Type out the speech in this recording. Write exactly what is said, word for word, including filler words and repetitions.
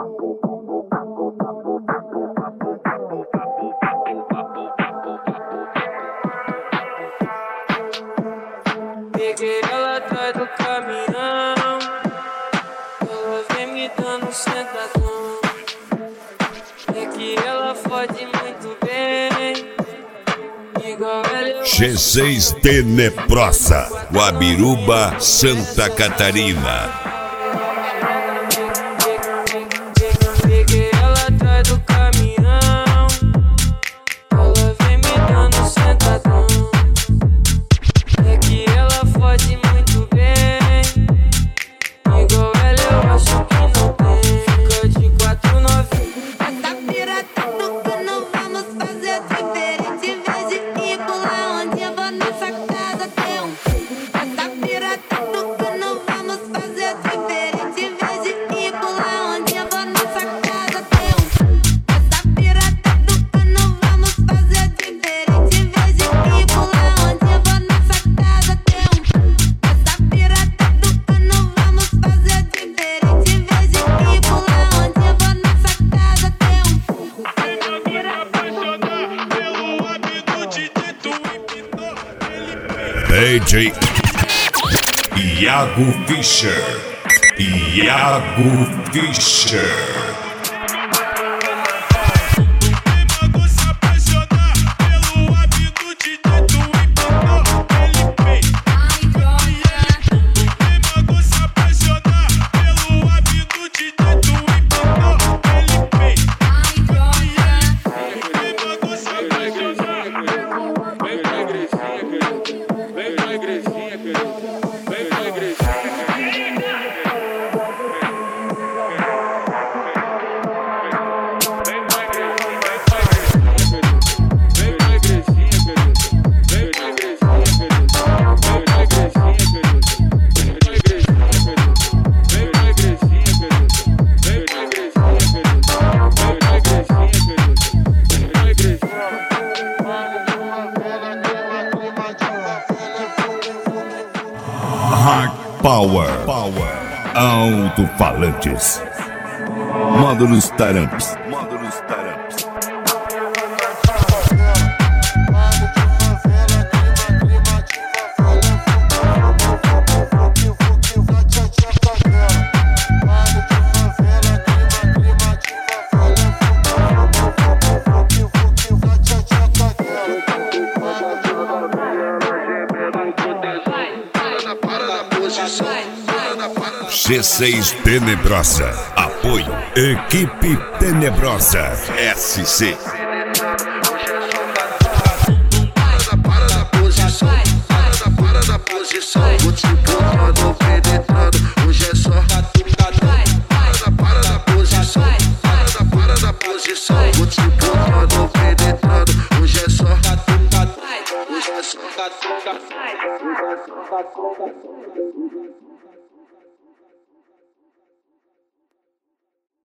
Peguei ela atrás do caminhão, ela vem me dando sentadão. É que ela fode muito bem, igual ela. G seis Teneprosa, Guabiruba, Santa Catarina. Peguei ela atrás do caminhão, ela vem me dando sentadão. É que ela fode muito bem, igual ela eu acho que não tem. Fica de quatro novinhos. Essa pira tá tocando, vamos fazer diferente. Em vez de ir pular onde eu vou nessa casa tem um. Essa pira tá tocando, vamos fazer diferente. Em vez de ir pular onde eu vou nessa casa tem um. Essa pira tá tocando, vamos fazer diferente. Em vez de ir pular onde eu vou nessa casa tem um. Essa pira tá tocando, vamos fazer diferente. Em vez de ir pular onde eu vou nessa casa tem um. D J Iago Fischer. Iago Fischer. Hard Power. Power. Alto-falantes. Módulos Taramps. Módulos Taramps. G seis Teneprosa. Apoio Equipe Tenebrosa S C. Para na posição, para na, para na posição. Vou te botando, penetrando, hoje é só. Para na, para na posição, para na, para na posição. Vou te botando, penetrando, hoje é só. Hoje é só.